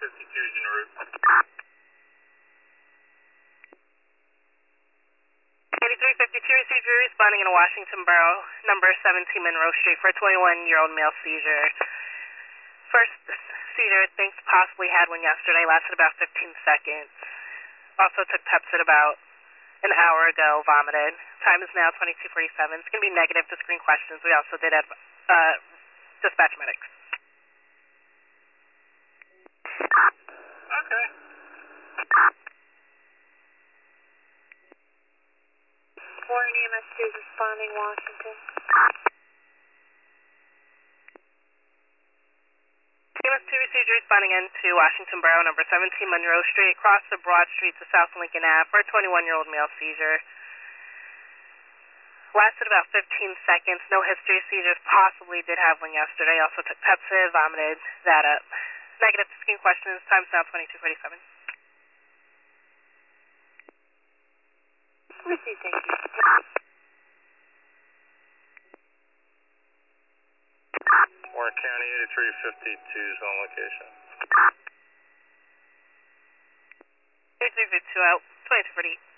is en route. 8352 received your responding in Washington Borough, number 17 Monroe Street for a 21-year-old male seizure. First seizure, thinks possibly had one yesterday, lasted about 15 seconds. Also took Pepsid about an hour ago, vomited. Time is now 22:47. It's going to be negative to screen questions. We also did have dispatch medics. Okay. Warren EMS2 is responding, Washington. EMS2 received your responding into Washington Borough, number 17 Monroe Street, across the Broad Street to South Lincoln Ave for a 21-year-old male seizure. Lasted about 15 seconds. No history of seizures. Possibly did have one yesterday. Also took Pepsid, vomited that up. Negative to screen questions. Time's now 22:47. Received, thank you. Warren County 8352 is on location. 8352 out. 22:48.